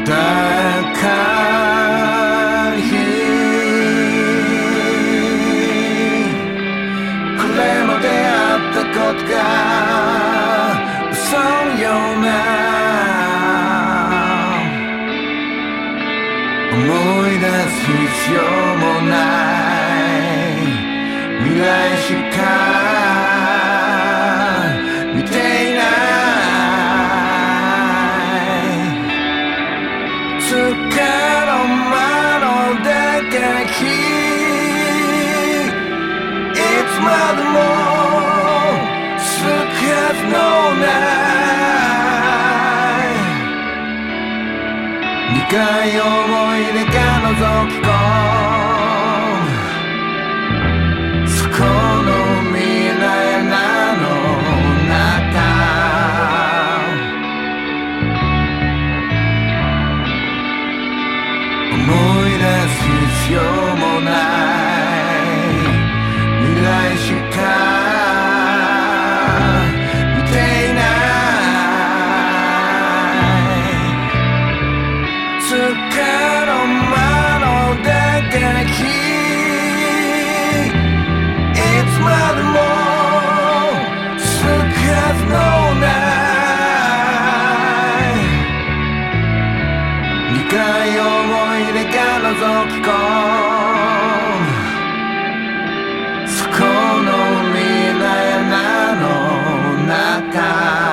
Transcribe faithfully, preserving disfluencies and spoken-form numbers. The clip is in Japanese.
かにこれまであったことが嘘のような思い出す必要もない未来しか見ていないつかの間の出かけいつまでも続くはずのない苦い思い出が覗き込むそこの未来なの中思い出す必要もない未来しか見ていないつかの間の出かけいつまでも続くはずのない苦い思い出が覗き込むそこの未来なの中